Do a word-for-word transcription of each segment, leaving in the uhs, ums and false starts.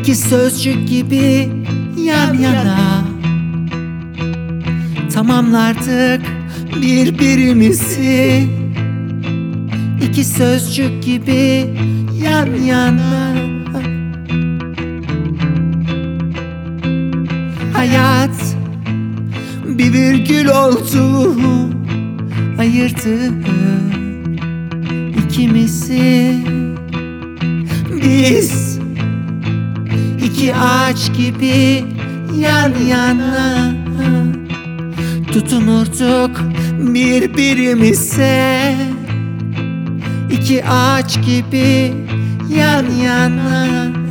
İki sözcük gibi yan yana tamamlardık birbirimizi. İki sözcük gibi yan yana. Hayat bir virgül oldu, ayırdı ikimizi. Biz iki ağaç gibi yan yana tutunurduk birbirimize. İki ağaç gibi yan yana.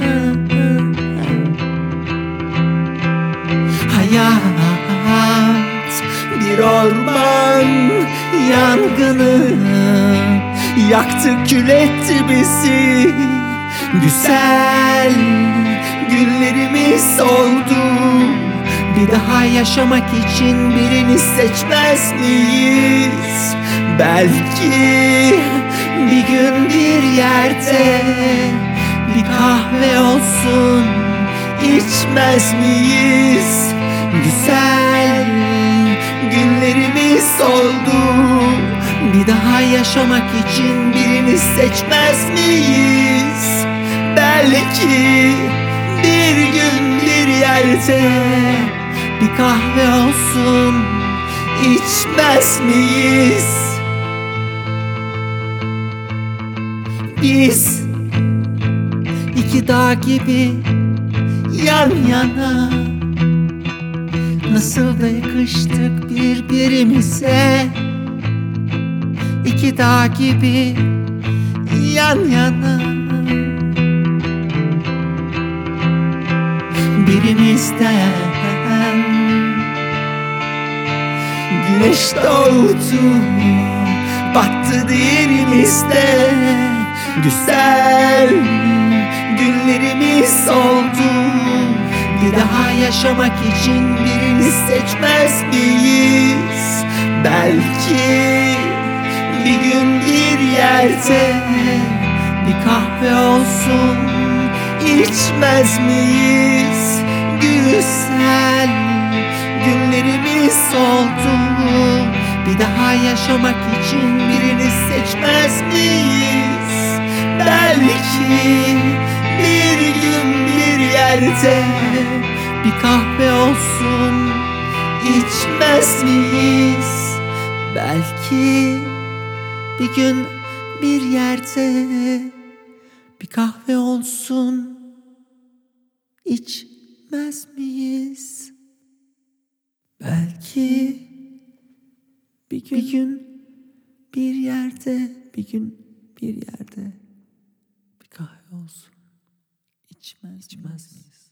Hayat bir orman yangını, yaktı kül etti bizi. Güzel günlerimiz oldu. Bir daha yaşamak için birini seçmez miyiz? Belki bir gün bir yerde bir kahve olsun, içmez miyiz? Güzel günlerimiz oldu. Bir daha yaşamak için birini seçmez miyiz? Belki bir gün bir yerde bir kahve olsun, içmez miyiz? Biz iki dağ gibi yan yana, nasıl da yakıştık birbirimize. İki dağ gibi yan yana. Birimizden güneş doğdu, battı diğerimizde. Güzel günlerimiz oldu. Bir daha yaşamak için birini seçmez miyiz? Belki bir gün bir yerde bir kahve olsun, içmez miyiz? Güzel günlerimiz oldu. Bir daha yaşamak için birini seçmez miyiz? Belki bir gün bir yerde bir kahve olsun, içmez miyiz? Belki bir gün bir yerde bir kahve olsun, içmez miyiz? Belki bir gün, bir gün bir yerde, bir gün bir yerde bir kahve olsun, içmez, içmez miyiz?